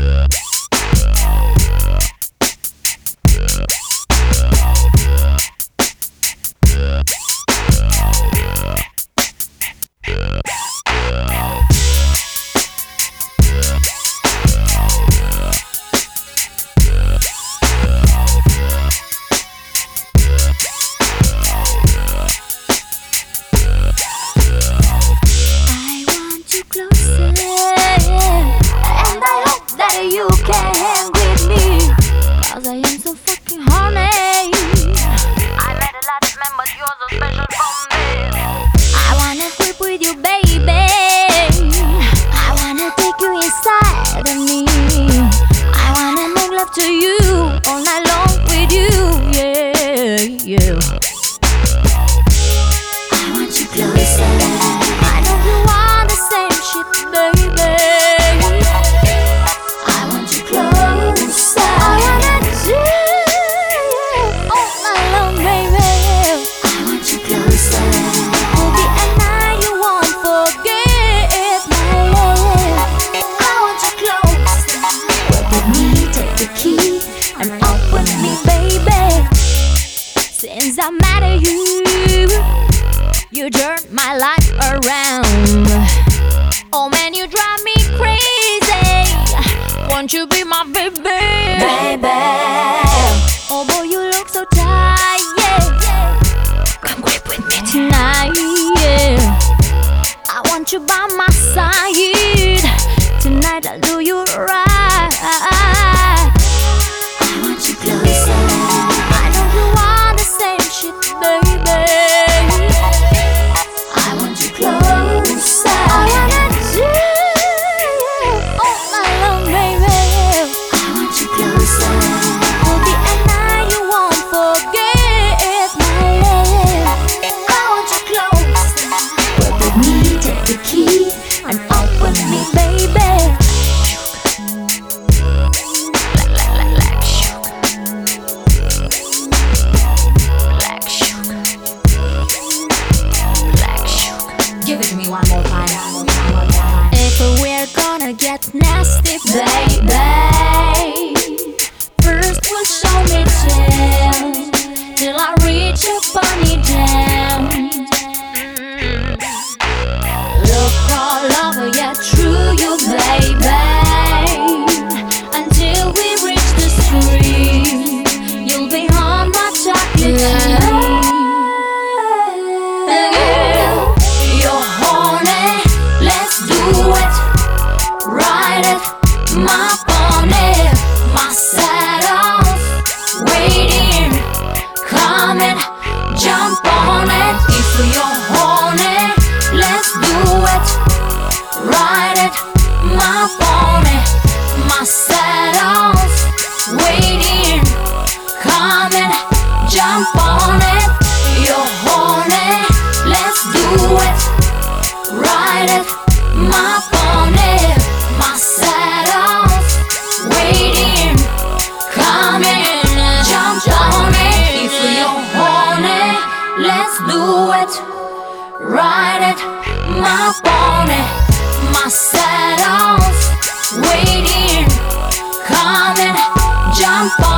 You can hang with me, 'cause I am so fucking horny. I made a lot of members, you're so special for me. I wanna sleep with you, baby. I wanna take you inside of me. I wanna make love to you all night long with you, yeah, yeah. I want you closer. I know you want the same shit, baby. Since I met you turned my life around. Oh man, you drive me crazy. Won't you be my baby? Baby. Oh boy, you look so tired. Come grip with me tonight, yeah. I want you by my side. Tonight I'll do you right. I want you closer. I know you want the same shit, baby. I want you closer. I wanna do all night long, baby. I want you closer. Will be a night you won't forget, my love. I want you closer. Work with me, take the key and open me, baby. Give it to me one more time. If we're gonna get nasty, baby, first we'll show me down till I reach your bunny down. Look all over, yeah, through you, baby, until we reach the street. You'll be on my chocolate tree. My pony, my saddle's waiting, come and jump on it. If you're horny, let's do it. Ride it, my pony, my saddle's waiting, come and jump on it. You're horny, let's do it. Ride it, my pony, my saddle's waiting, come and jump on it. If you're horny, let's do it. Ride it, my pony, my saddle's waiting, come and jump on it.